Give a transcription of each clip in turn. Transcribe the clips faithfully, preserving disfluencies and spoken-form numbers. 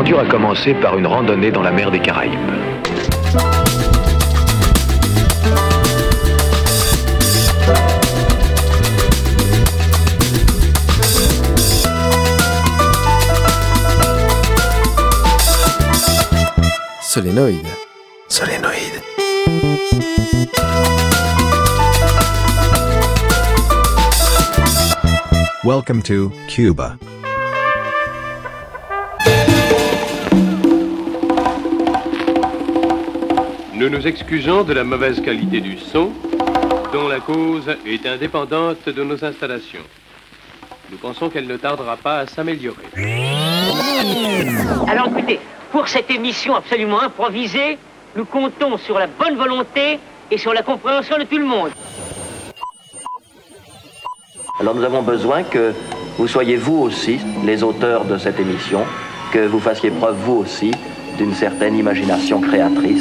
L'aventure a commencé par une randonnée dans la mer des Caraïbes. Solénoïde. Solénoïde. Welcome to Cuba. Nous nous excusons de la mauvaise qualité du son, dont la cause est indépendante de nos installations. Nous pensons qu'elle ne tardera pas à s'améliorer. Alors écoutez, pour cette émission absolument improvisée, nous comptons sur la bonne volonté et sur la compréhension de tout le monde. Alors nous avons besoin que vous soyez vous aussi les auteurs de cette émission, que vous fassiez preuve vous aussi d'une certaine imagination créatrice.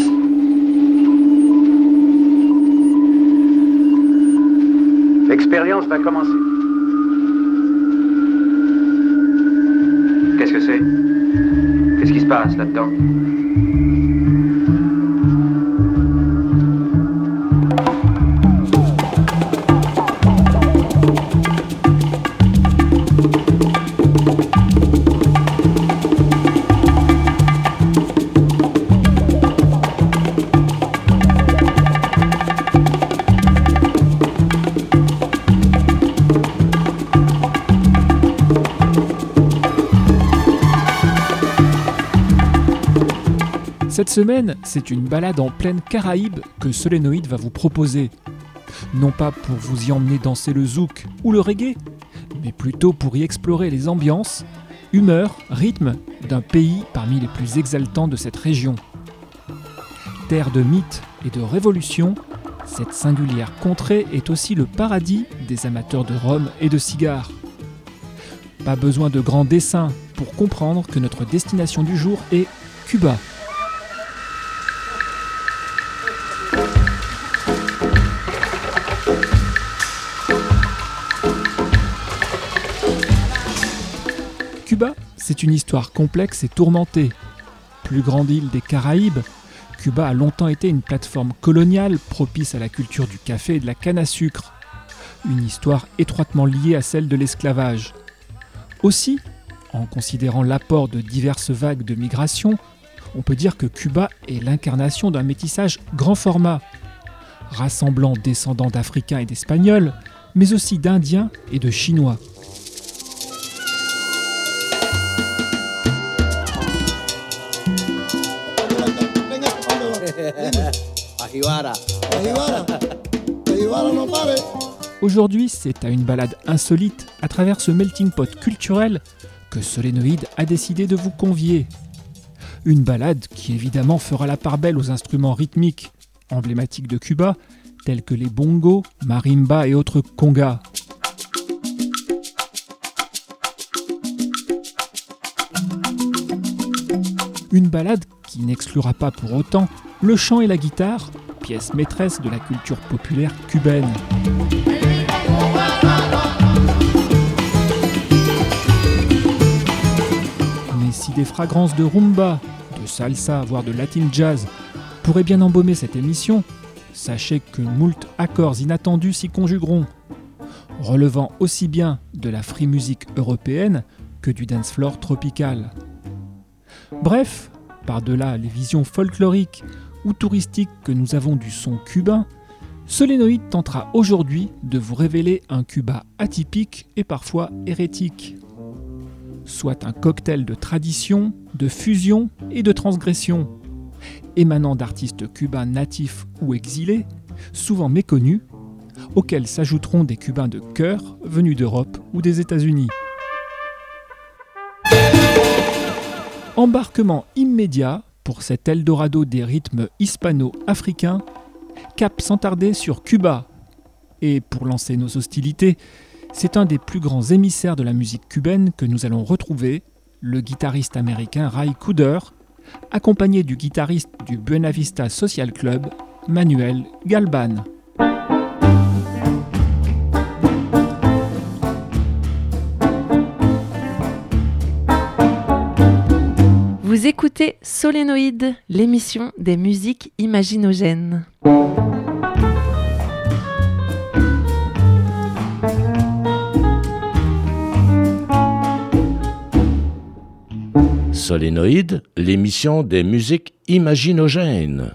L'expérience va commencer. Qu'est-ce que c'est? Qu'est-ce qui se passe là-dedans? Cette semaine, c'est une balade en pleine Caraïbe que Solénoïde va vous proposer. Non pas pour vous y emmener danser le zouk ou le reggae, mais plutôt pour y explorer les ambiances, humeurs, rythmes d'un pays parmi les plus exaltants de cette région. Terre de mythes et de révolutions, cette singulière contrée est aussi le paradis des amateurs de rhum et de cigares. Pas besoin de grands dessins pour comprendre que notre destination du jour est Cuba. Cuba, c'est une histoire complexe et tourmentée. Plus grande île des Caraïbes, Cuba a longtemps été une plateforme coloniale propice à la culture du café et de la canne à sucre. Une histoire étroitement liée à celle de l'esclavage. Aussi, en considérant l'apport de diverses vagues de migration, on peut dire que Cuba est l'incarnation d'un métissage grand format, rassemblant descendants d'Africains et d'Espagnols, mais aussi d'Indiens et de Chinois. Aujourd'hui, c'est à une balade insolite à travers ce melting pot culturel que Solénoïde a décidé de vous convier. Une balade qui évidemment fera la part belle aux instruments rythmiques emblématiques de Cuba, tels que les bongos, marimba et autres congas. Une balade qui n'exclura pas pour autant le chant et la guitare, pièce maîtresse de la culture populaire cubaine. Mais si des fragrances de rumba, de salsa, voire de latin jazz pourraient bien embaumer cette émission, sachez que moult accords inattendus s'y conjugueront, relevant aussi bien de la free music européenne que du dance floor tropical. Bref, par-delà les visions folkloriques ou touristiques que nous avons du son cubain, Solénoïde tentera aujourd'hui de vous révéler un Cuba atypique et parfois hérétique. Soit un cocktail de tradition, de fusion et de transgression, émanant d'artistes cubains natifs ou exilés, souvent méconnus, auxquels s'ajouteront des Cubains de cœur venus d'Europe ou des États-Unis. Embarquement immédiat pour cet Eldorado des rythmes hispano-africains, cap sans tarder sur Cuba. Et pour lancer nos hostilités, c'est un des plus grands émissaires de la musique cubaine que nous allons retrouver, le guitariste américain Ray Cooder, accompagné du guitariste du Buena Vista Social Club, Manuel Galban. Vous Vous écoutez Solénoïde, l'émission des musiques imaginogènes. Solénoïde, l'émission des musiques imaginogènes.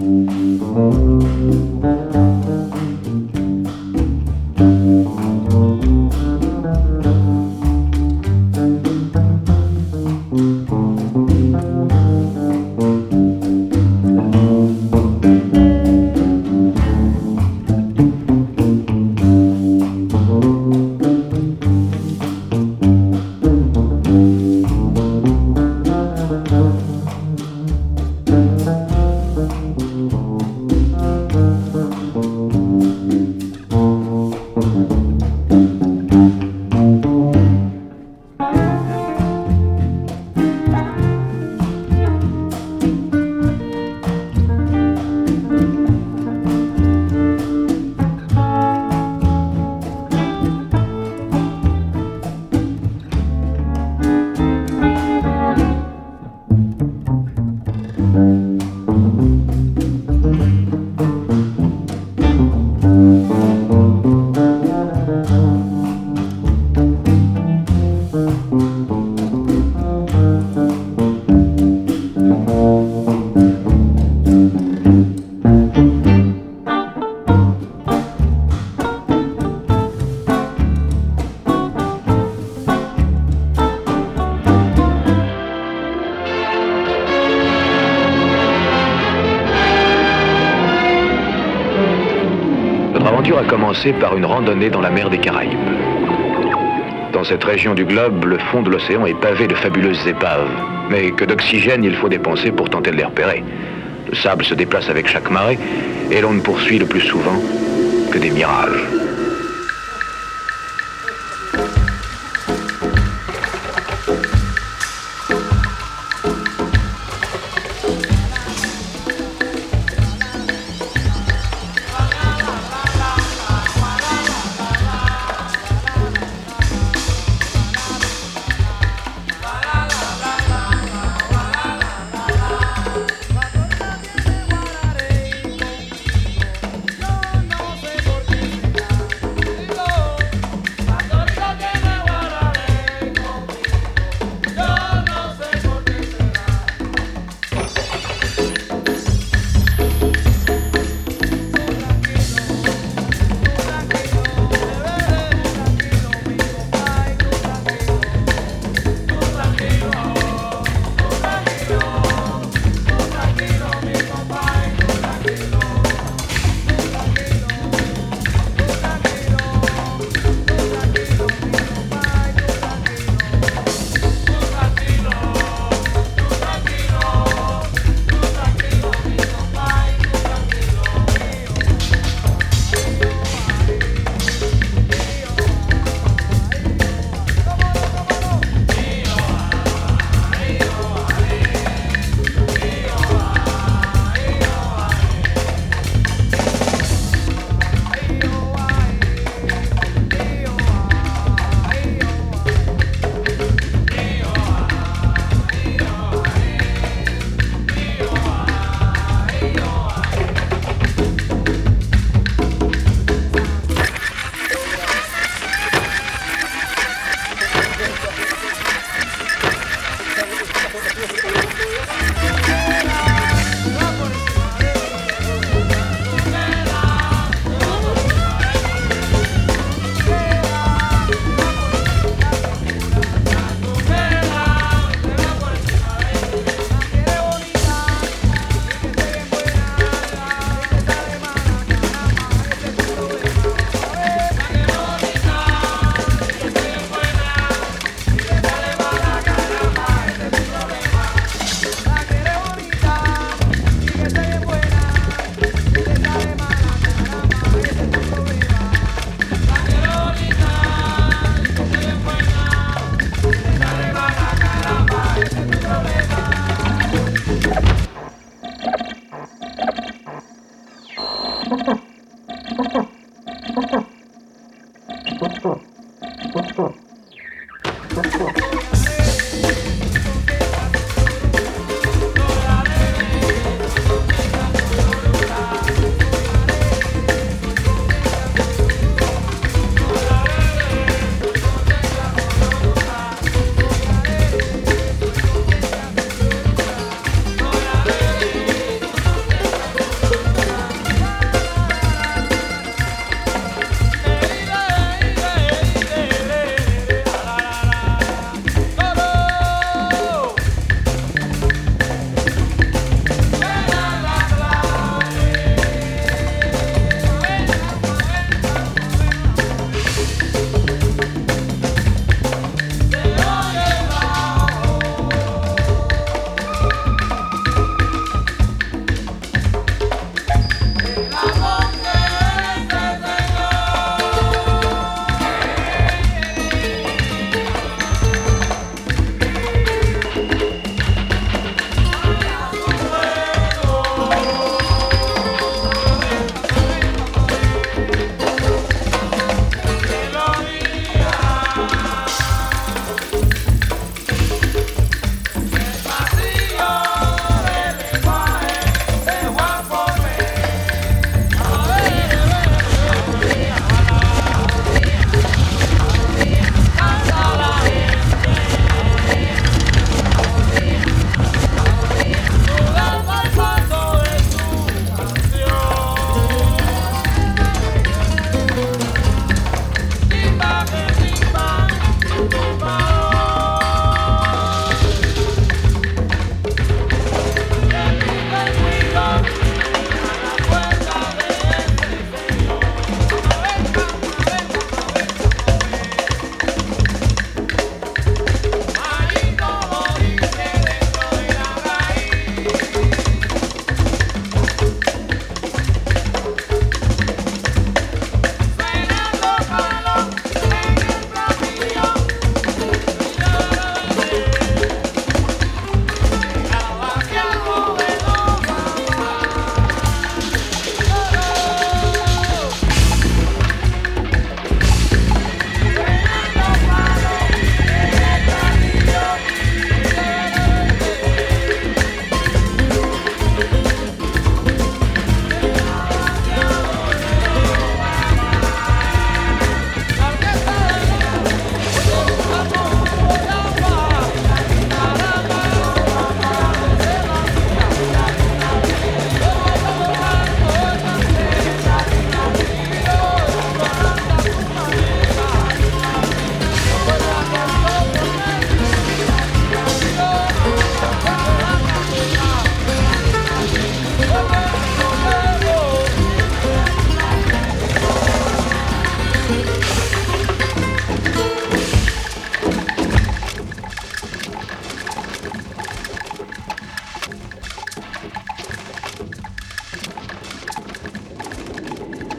A commencé par une randonnée dans la mer des Caraïbes. Dans cette région du globe, le fond de l'océan est pavé de fabuleuses épaves, mais que d'oxygène il faut dépenser pour tenter de les repérer. Le sable se déplace avec chaque marée et l'on ne poursuit le plus souvent que des mirages.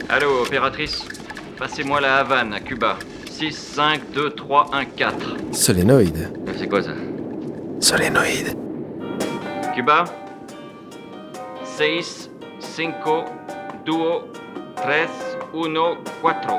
Allô, opératrice. Passez-moi la Havane, à Cuba. six, cinq, deux, trois, un, quatre. Solénoïde. C'est quoi ça? Solénoïde. Cuba. seis, cinco, dos, tres, uno, cuatro.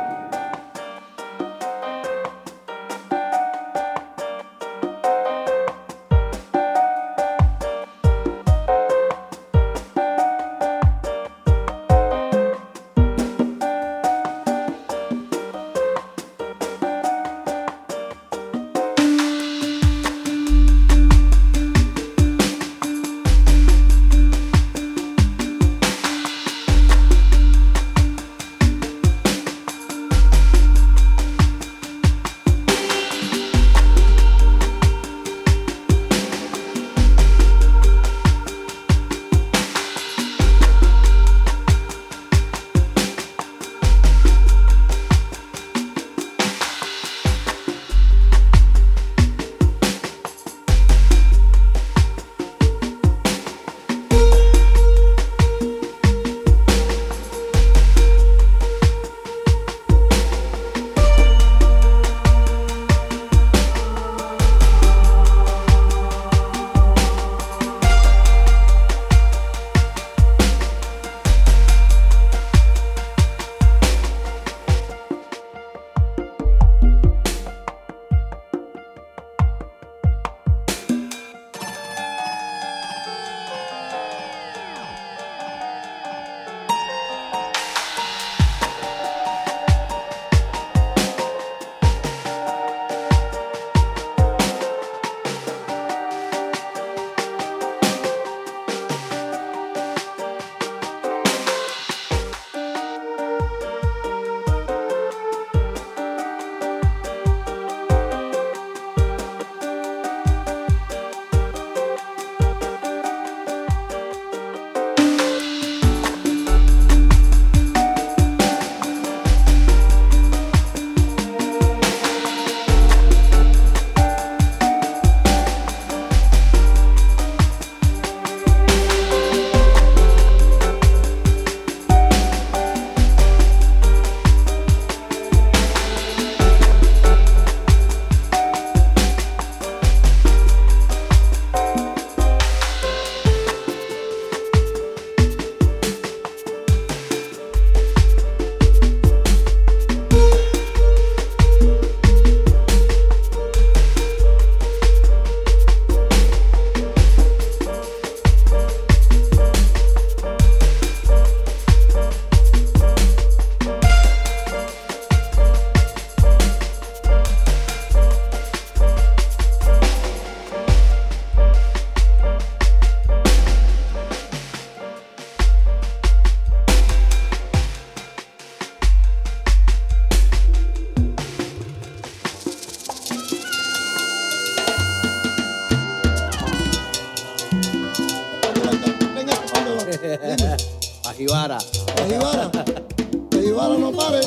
Ajibara. Ajibara. Ajibara, no pare.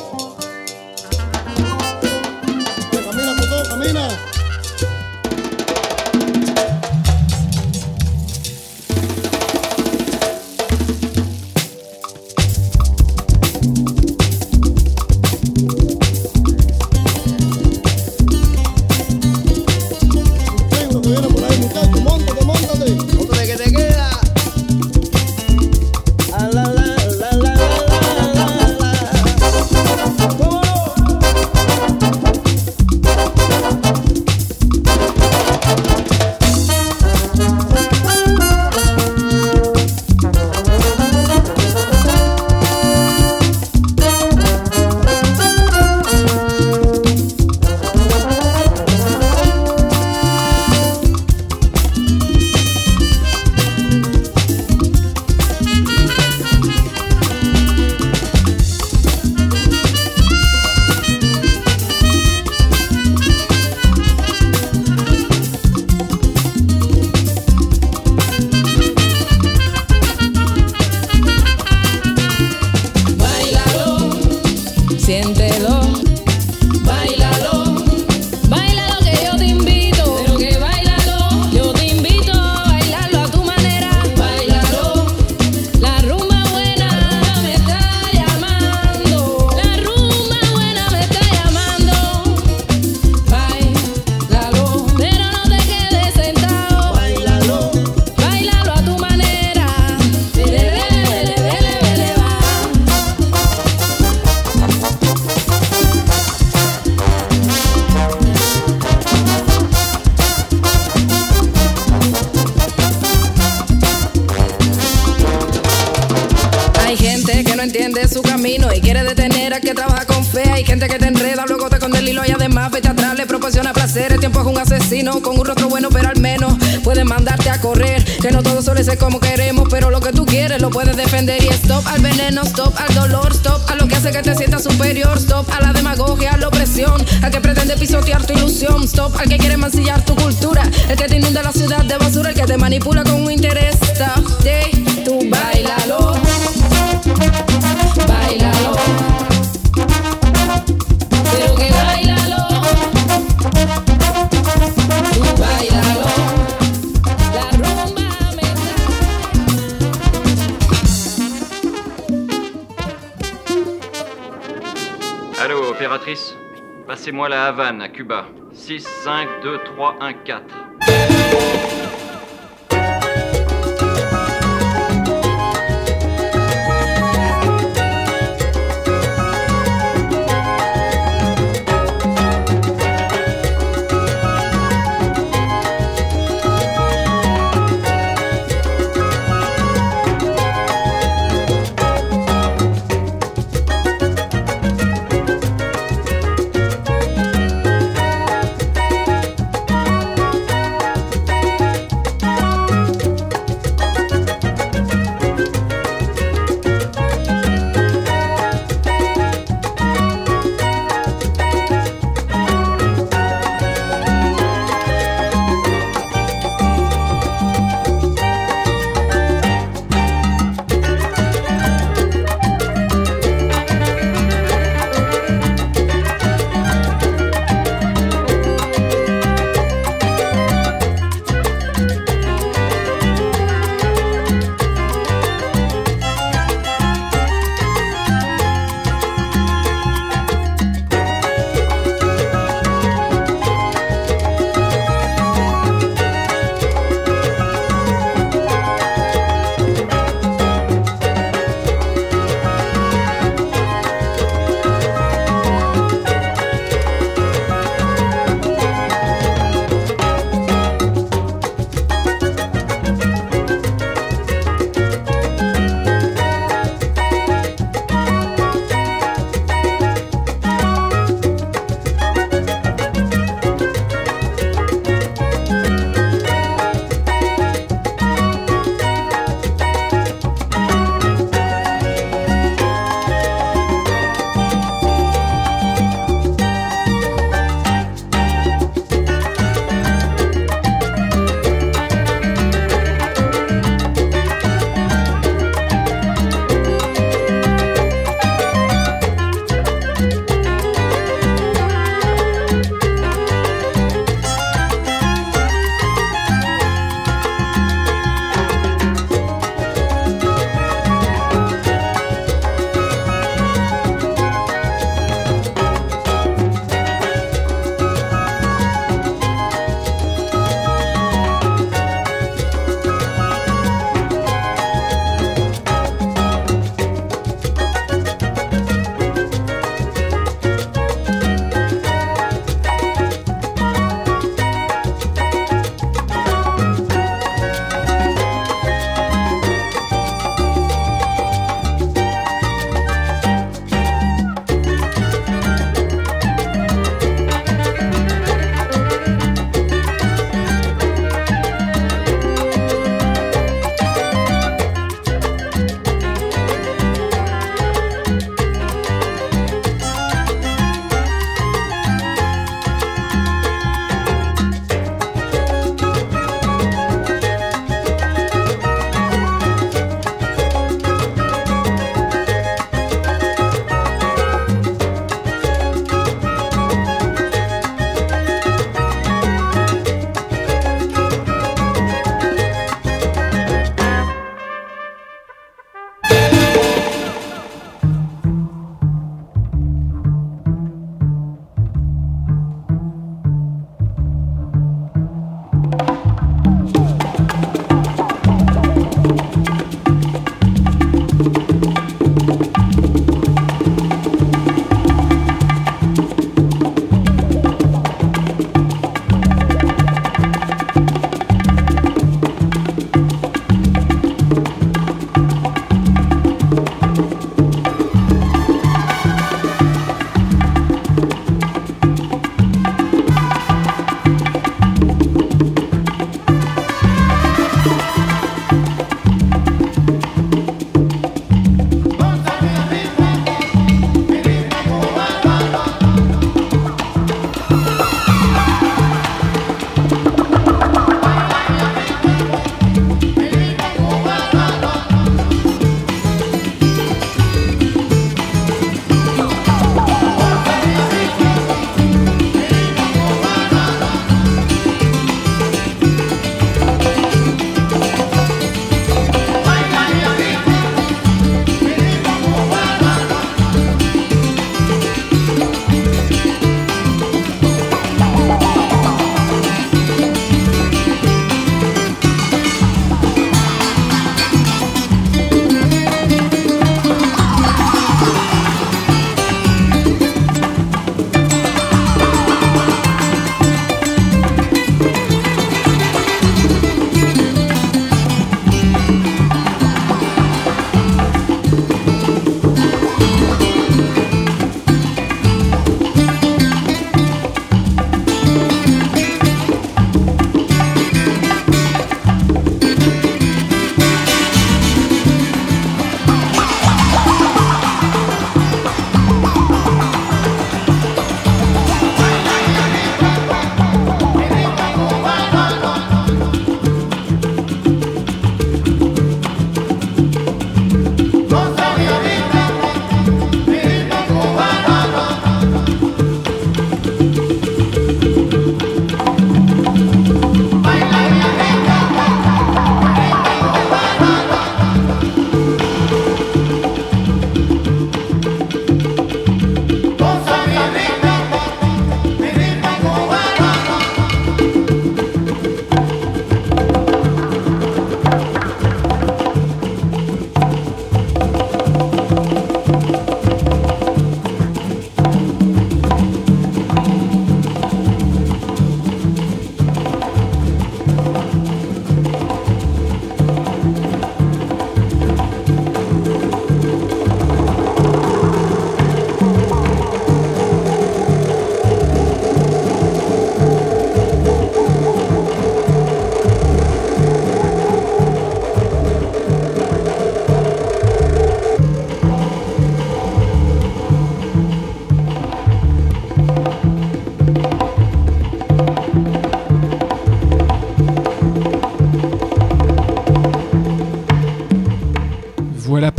Camina, puto, camina. Llamando su camino y quiere detener al que trabaja con fe. Hay gente que te enreda, luego te esconde el hilo y además vete atrás, le proporciona placer. El tiempo es un asesino con un rostro bueno, pero al menos puede mandarte a correr. Que no todo suele ser como queremos, pero lo que tú quieres lo puedes defender. Y stop al veneno, stop al dolor, stop a lo que hace que te sientas superior, stop a la demagogia, a la opresión, al que pretende pisotear tu ilusión, stop al que quiere mancillar tu cultura, el que te inunda la ciudad de basura, el que te manipula con un interés. Stop, de, tú bailalo, bailalo, pero que bailalo, tú bailalo, la rumba me da. Allô, opératrice? Passez-moi la Havane à Cuba. six, cinq, deux, trois, un, quatre.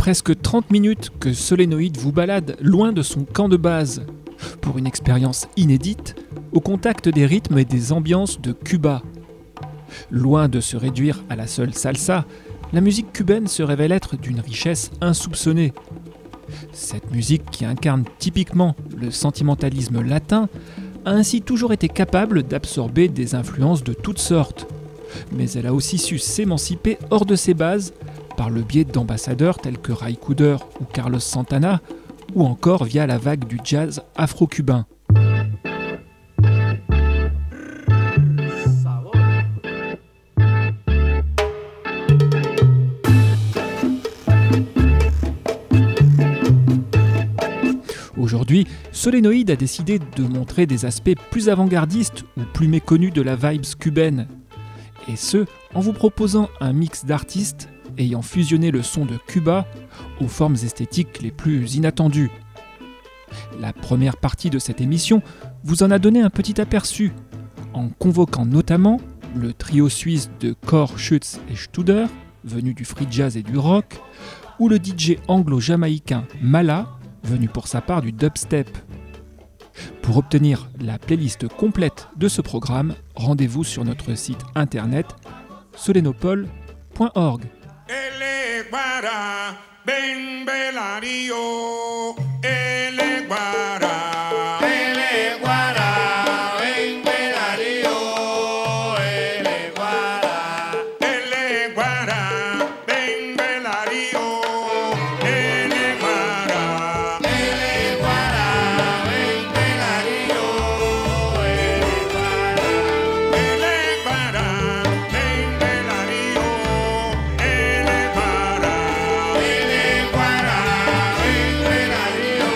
presque trente minutes que Solénoïde vous balade loin de son camp de base, pour une expérience inédite, au contact des rythmes et des ambiances de Cuba. Loin de se réduire à la seule salsa, la musique cubaine se révèle être d'une richesse insoupçonnée. Cette musique, qui incarne typiquement le sentimentalisme latin, a ainsi toujours été capable d'absorber des influences de toutes sortes. Mais elle a aussi su s'émanciper hors de ses bases par le biais d'ambassadeurs tels que Ray Cooder ou Carlos Santana, ou encore via la vague du jazz afro-cubain. Aujourd'hui, Solénoïde a décidé de montrer des aspects plus avant-gardistes ou plus méconnus de la vibes cubaine. Et ce, en vous proposant un mix d'artistes ayant fusionné le son de Cuba aux formes esthétiques les plus inattendues. La première partie de cette émission vous en a donné un petit aperçu, en convoquant notamment le trio suisse de Kor, Schütz et Studer, venu du free jazz et du rock, ou le D J anglo-jamaïcain Mala, venu pour sa part du dubstep. Pour obtenir la playlist complète de ce programme, rendez-vous sur notre site internet solenopol point org. Ele guará,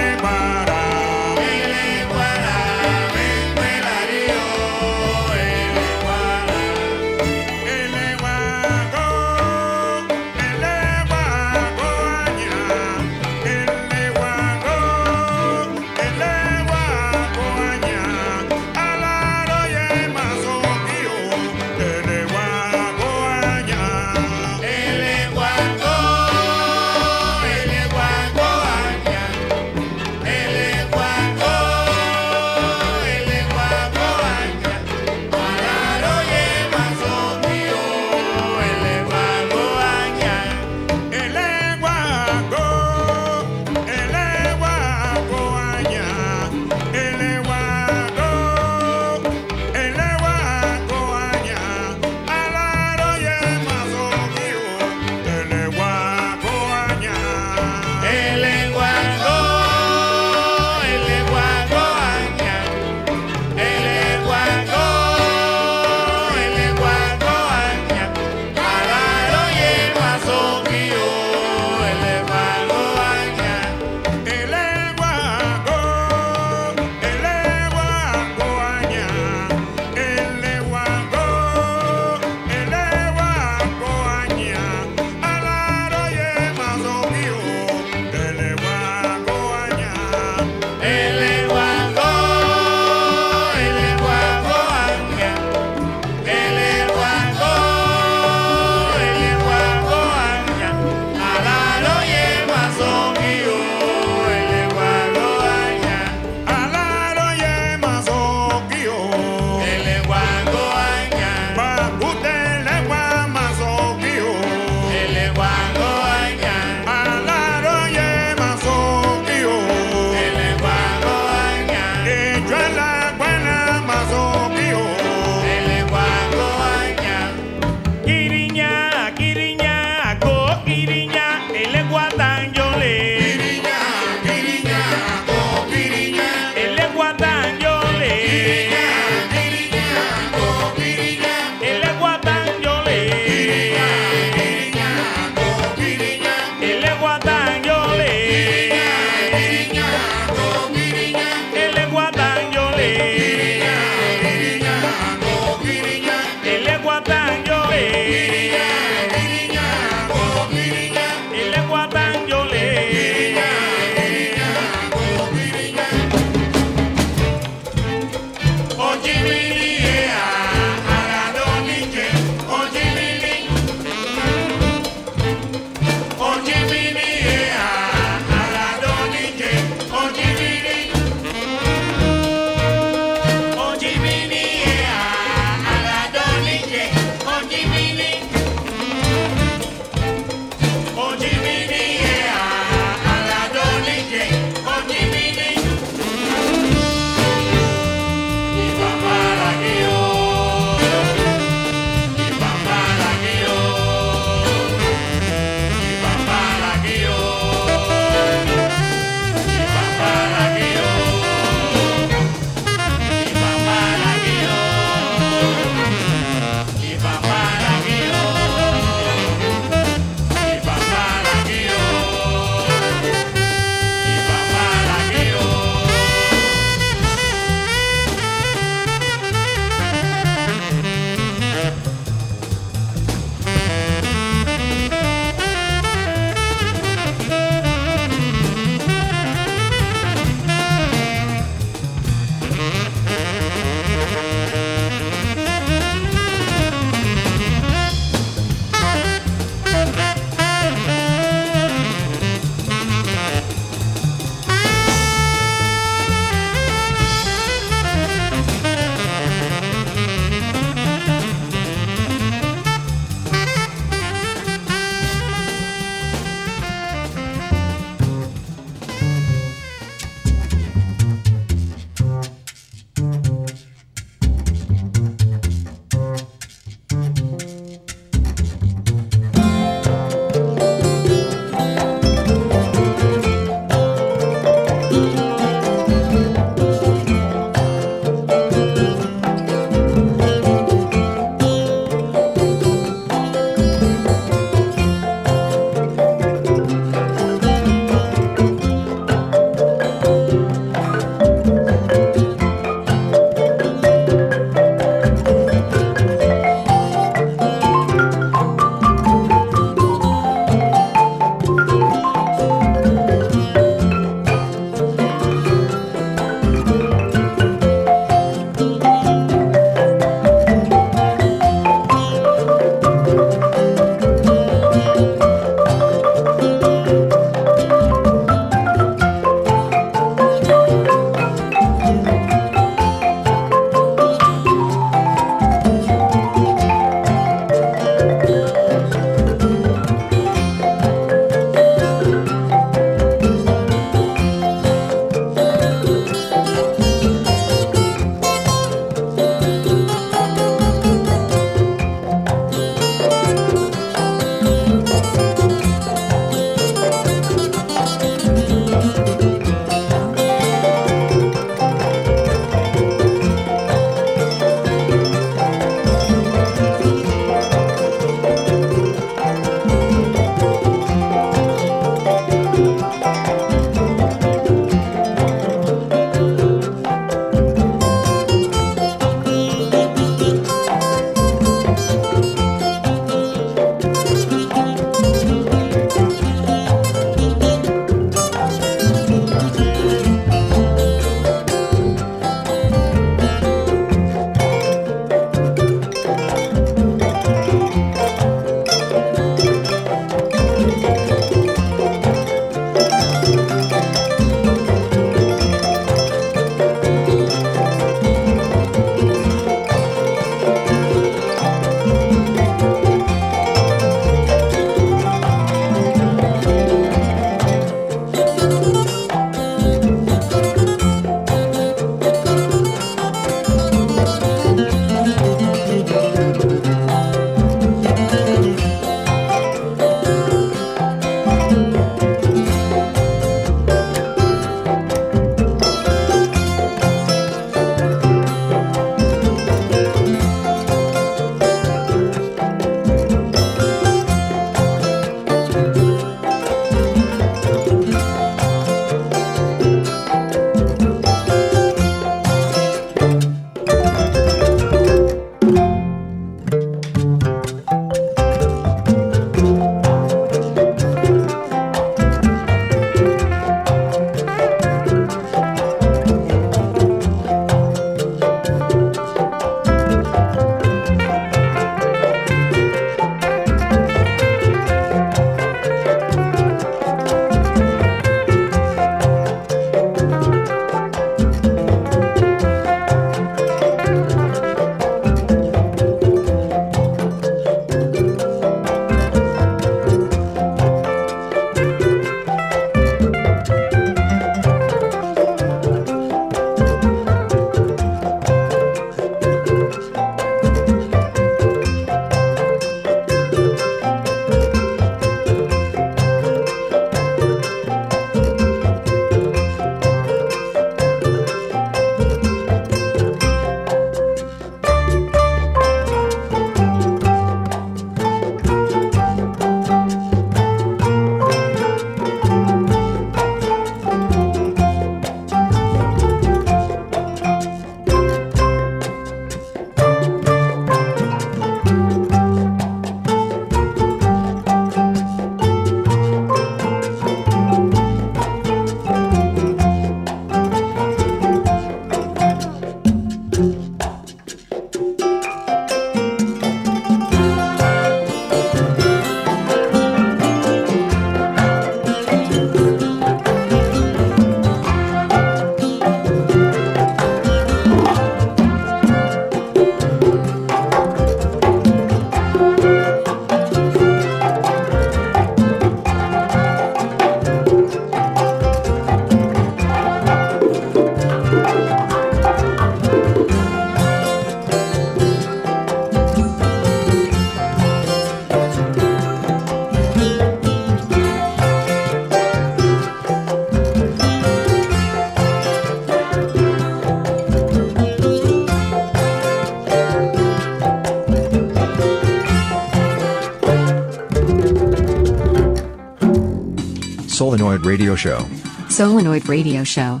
Solenoid Radio Show. Solenoid Radio Show.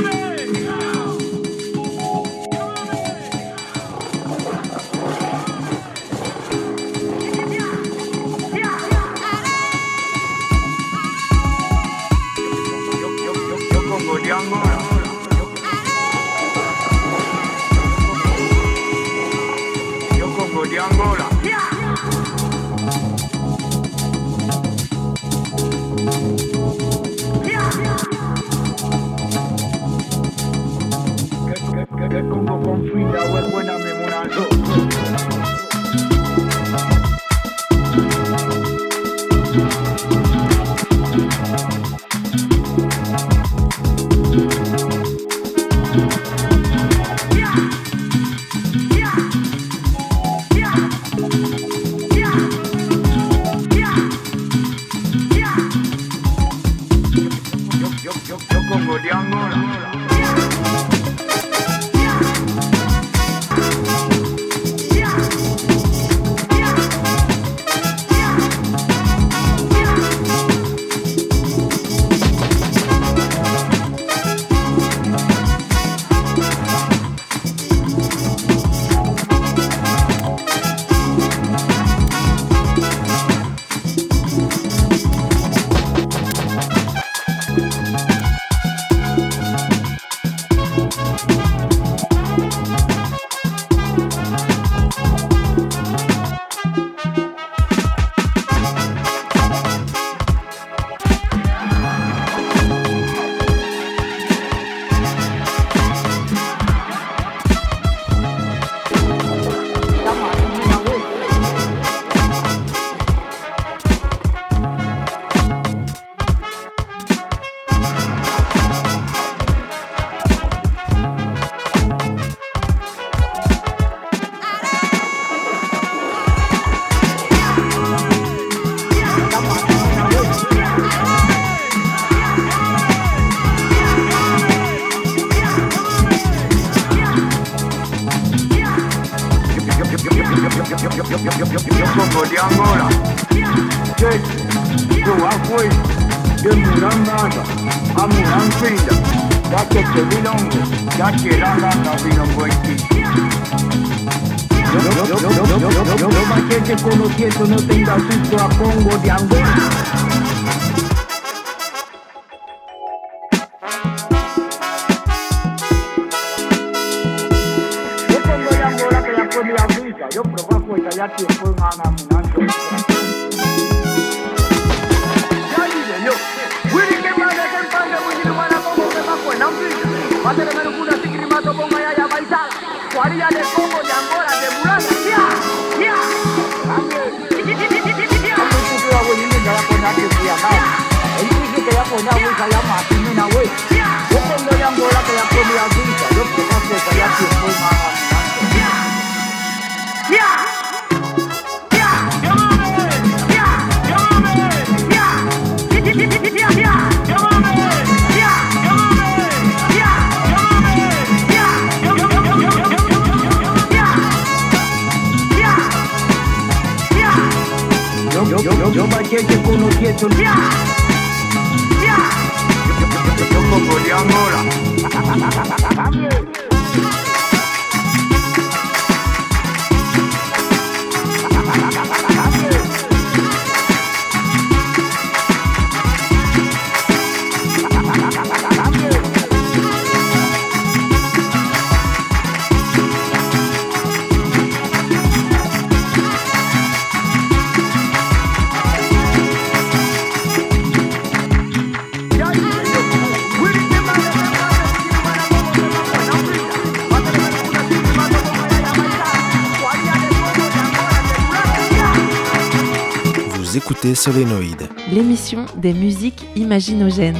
No tenga susto a Congo de Angola. Yo pongo de Angola que ya fue mi África, yo probajo y ya que fue una amunanza. Ya dice yo, Willy que madre que padre Willy no van a como que va con África. Madre de menos una sigrimato con allá baizada. Cuaría de Congo de Angola de Murata, ya, ya. Él dice que ya ponía hueca, ya más una hueca. Yo cuando ya Angola que ya ponía hueca, yo que más que ya se fue más adelante. ¡Ya! ¡Ya! Yo, yo, yo, yo bajé que conocí esto. ¡Ya! ¡Ya! Yo, yo, yo, yo pongo de Angola. Écoutez Solenoid, l'émission des musiques imaginogènes.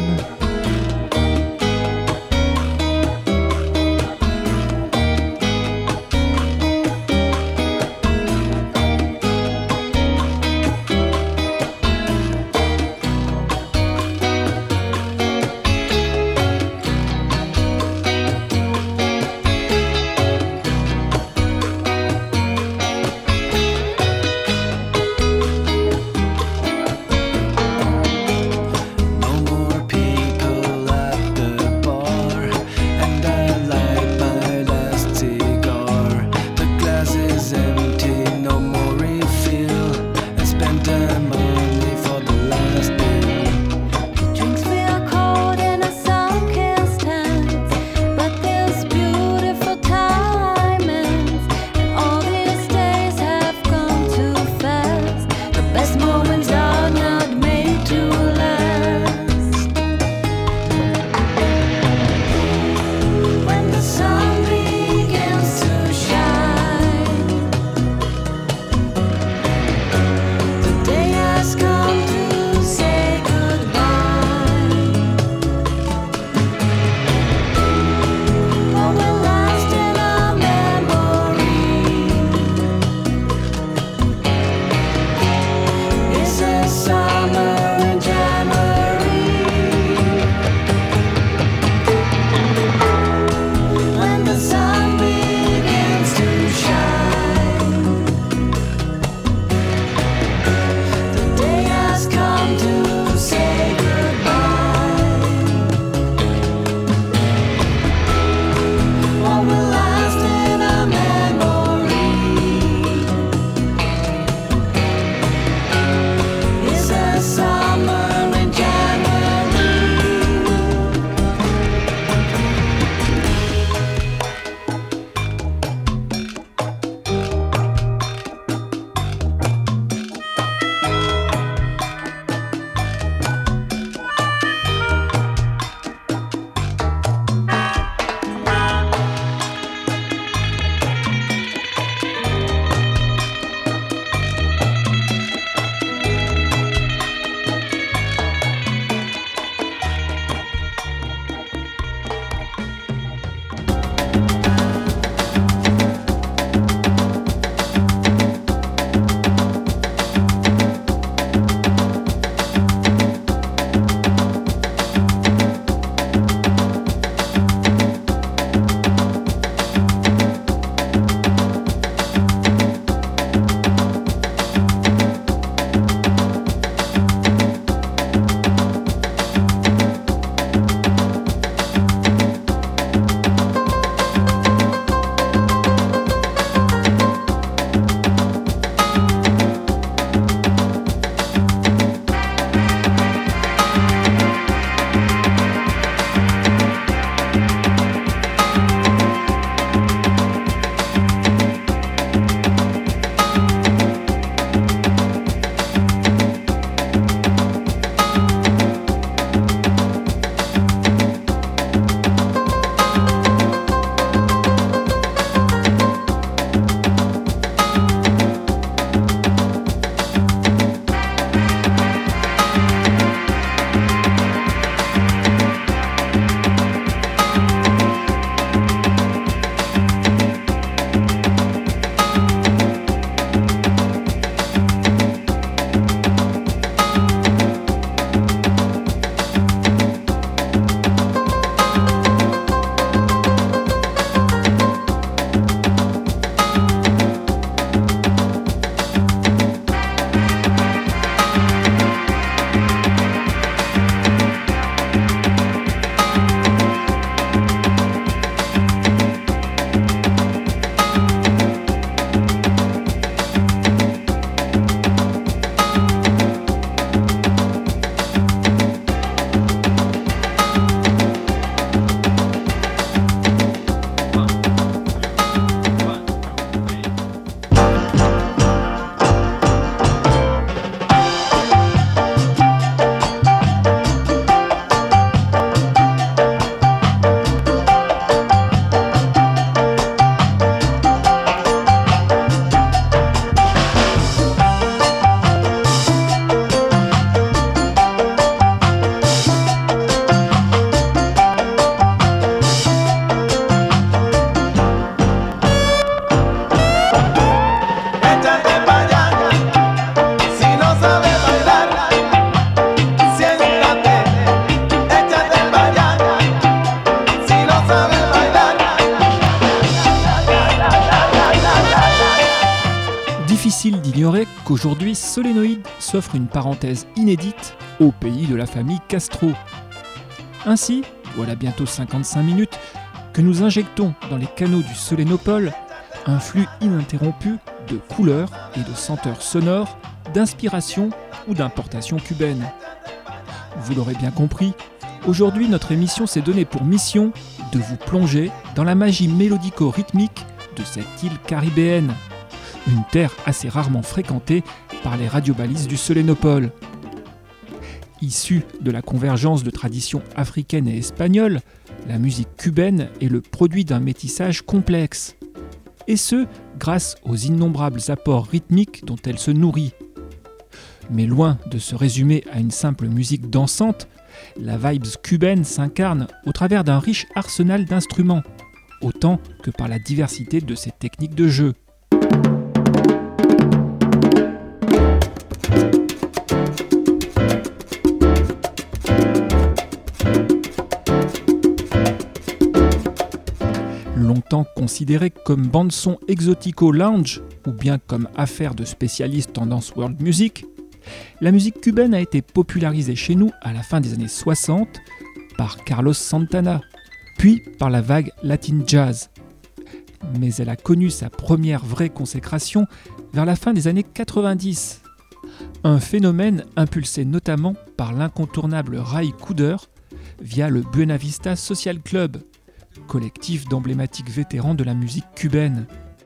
No more difficile d'ignorer qu'aujourd'hui, Solénoïde s'offre une parenthèse inédite au pays de la famille Castro. Ainsi, voilà bientôt cinquante-cinq minutes que nous injectons dans les canaux du Solénopole un flux ininterrompu de couleurs et de senteurs sonores, d'inspiration ou d'importation cubaine. Vous l'aurez bien compris, aujourd'hui notre émission s'est donnée pour mission de vous plonger dans la magie mélodico-rythmique de cette île caribéenne, une terre assez rarement fréquentée par les radiobalises du Solénopole. Issue de la convergence de traditions africaines et espagnoles, la musique cubaine est le produit d'un métissage complexe, et ce, grâce aux innombrables apports rythmiques dont elle se nourrit. Mais loin de se résumer à une simple musique dansante, la vibes cubaine s'incarne au travers d'un riche arsenal d'instruments, autant que par la diversité de ses techniques de jeu. Longtemps considérée comme bande-son exotico-lounge ou bien comme affaire de spécialistes en dance world music, la musique cubaine a été popularisée chez nous à la fin des années soixante par Carlos Santana, puis par la vague Latin Jazz. Mais elle a connu sa première vraie consécration vers la fin des années quatre-vingt-dix. Un phénomène impulsé notamment par l'incontournable Ray Cooder via le Buena Vista Social Club, collectif d'emblématiques vétérans de la musique cubaine.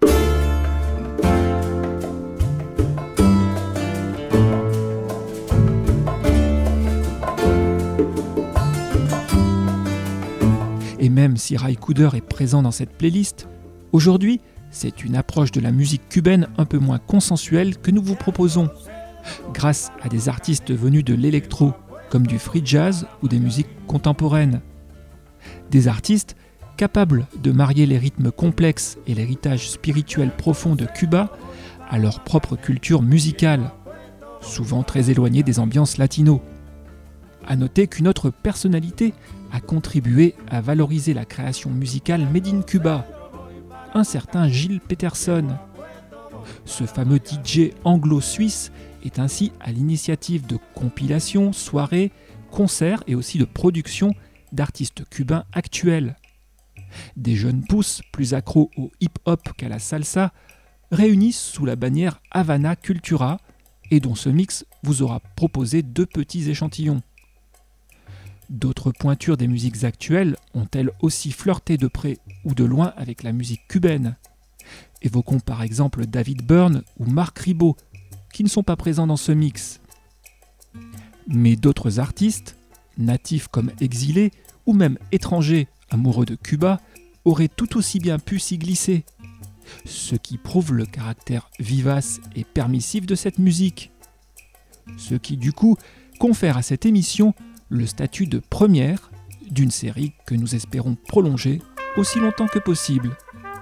Et même si Ray Cooder est présent dans cette playlist, aujourd'hui, c'est une approche de la musique cubaine un peu moins consensuelle que nous vous proposons, grâce à des artistes venus de l'électro, comme du free jazz ou des musiques contemporaines. Des artistes capables de marier les rythmes complexes et l'héritage spirituel profond de Cuba à leur propre culture musicale, souvent très éloignée des ambiances latino. À noter qu'une autre personnalité a contribué à valoriser la création musicale made in Cuba, un certain Gilles Peterson. Ce fameux D J anglo-suisse est ainsi à l'initiative de compilations, soirées, concerts et aussi de productions d'artistes cubains actuels. Des jeunes pousses plus accros au hip-hop qu'à la salsa réunissent sous la bannière Havana Cultura et dont ce mix vous aura proposé deux petits échantillons. D'autres pointures des musiques actuelles ont-elles aussi flirté de près ou de loin avec la musique cubaine. Évoquons par exemple David Byrne ou Marc Ribot, qui ne sont pas présents dans ce mix. Mais d'autres artistes, natifs comme exilés, ou même étrangers amoureux de Cuba, auraient tout aussi bien pu s'y glisser, ce qui prouve le caractère vivace et permissif de cette musique. Ce qui du coup confère à cette émission le statut de première d'une série que nous espérons prolonger aussi longtemps que possible.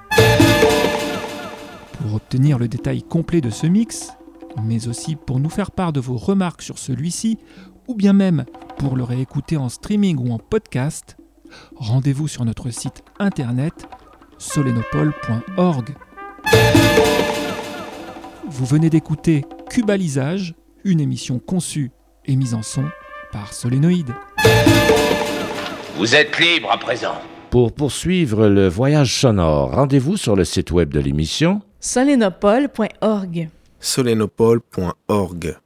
Pour obtenir le détail complet de ce mix, mais aussi pour nous faire part de vos remarques sur celui-ci, ou bien même pour le réécouter en streaming ou en podcast, rendez-vous sur notre site internet solenopole point org. Vous venez d'écouter Cubalisage, une émission conçue et mise en son par Solénoïde. Vous êtes libre à présent. Pour poursuivre le voyage sonore, rendez-vous sur le site web de l'émission solenopole point org. solenopole point org.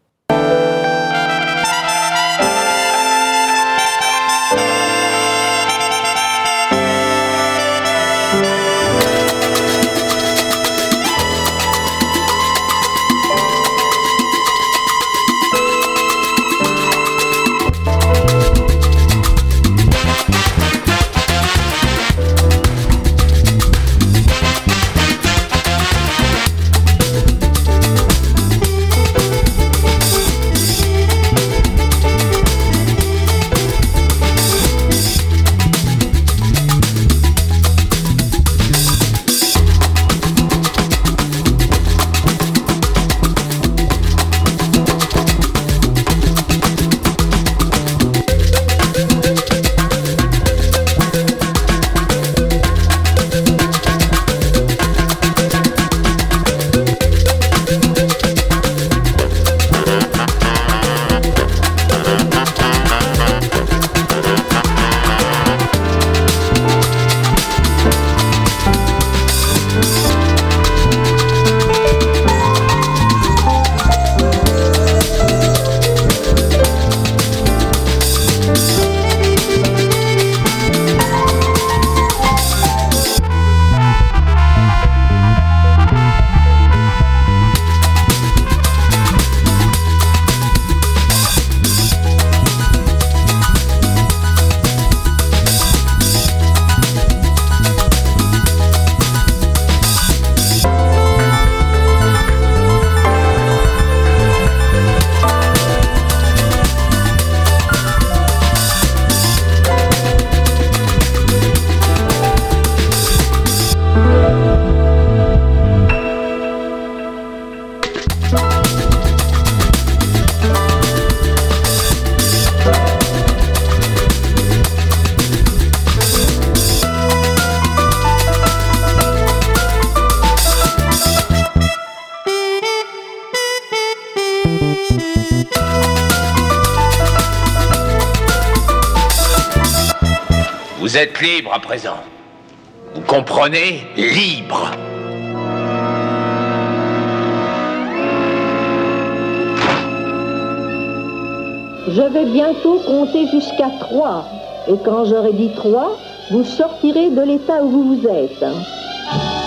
Vous êtes libre à présent. Vous comprenez? Libre. Je vais bientôt compter jusqu'à trois. Et quand j'aurai dit trois, vous sortirez de l'état où vous vous êtes.